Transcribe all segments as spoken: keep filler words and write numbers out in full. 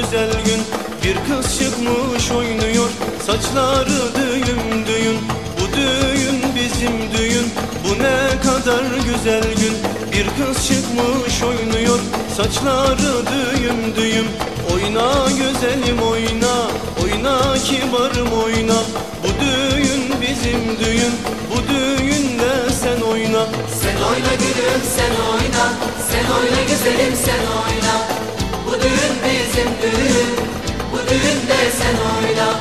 güzel gün. Bir kız çıkmış oynuyor, saçları düğün düğün. Bu düğün bizim düğün, bu ne kadar güzel gün. Bir kız çıkmış oynuyor, saçları düğüm düğüm. Oyna güzelim oyna, oyna kibarım oyna. Bu düğün bizim düğün, bu düğünde sen oyna. Sen oyna gülüm sen oyna, sen oyna güzelim sen oyna. Bu düğün bizim düğün, bu düğünde sen oyna.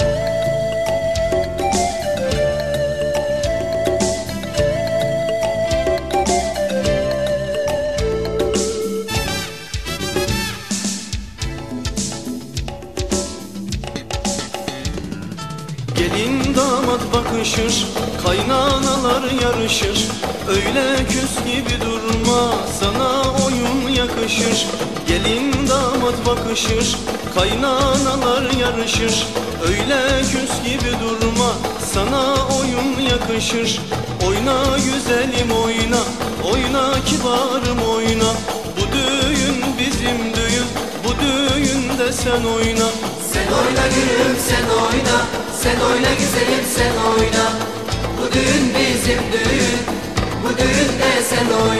Gelin damat bakışır, kaynanalar yarışır. Öyle küs gibi durma, sana oyun yakışır. Gelin damat bakışır, kaynanalar yarışır. Öyle küs gibi durma, sana oyun yakışır. Oyna güzelim oyna, oyna kibarım oyna. Bu düğün bizim düğün, bu düğünde sen oyna. Sen oyna gülüm sen oyna, sen oyna güzelim sen oyna. Bu düğün bizim düğün, bu düğünde sen oyna.